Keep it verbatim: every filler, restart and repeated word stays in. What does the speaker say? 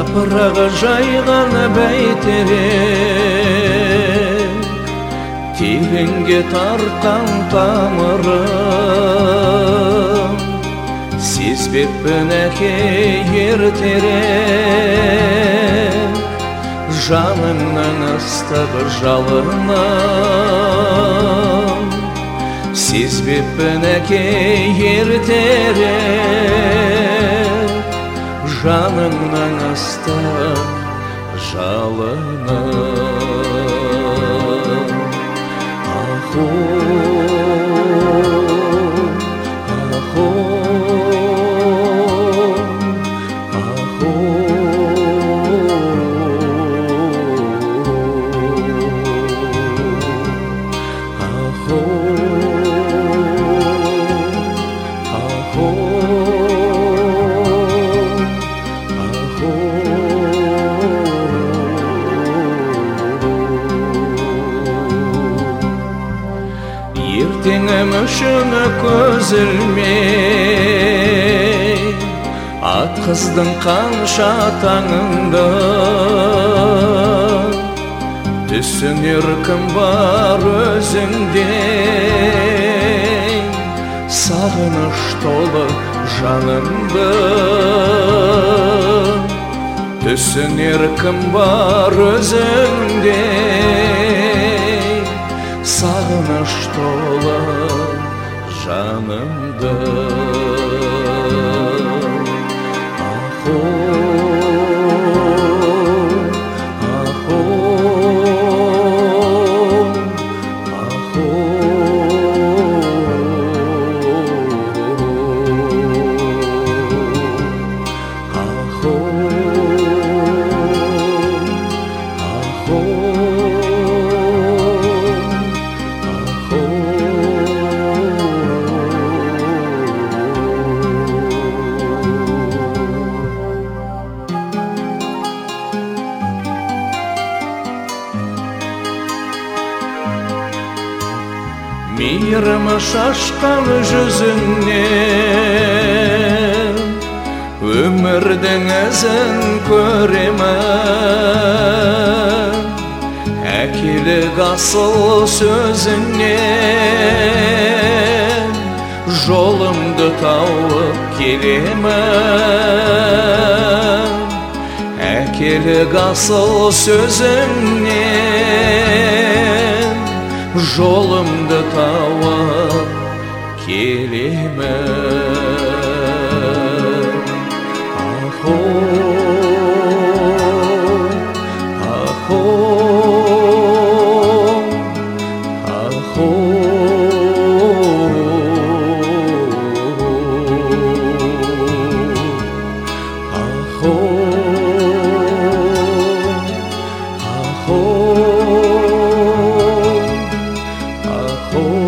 Yaprak жайған бәйтерек, тереңге тартқан тамырым, сезбеппін әке ертерек, жаныңнан ыстық жалынам. Сезбеппін әке ертерек, жаныңнан ыстық жалынам. Аху, аху, аху, аху, аху. Ертеңім үшін көз ілмей, атқыздың қанша таңыңды, түсінер кім бар өзіңде, сағыныш толы жанымды. Түсінер кім бар өзіңде, сағыныш толы жанымды. Аху, аху, аху, аху, аху. Мейірім шашқан жүзіңнен, өмірдің ізін көремін. Әкелік асыл сөзіңнен, жолымды тауып келемін. Әкелік асыл сөзіңнен, жолымды тауып келемін. Аху, аху, аху, аху, аху, oh.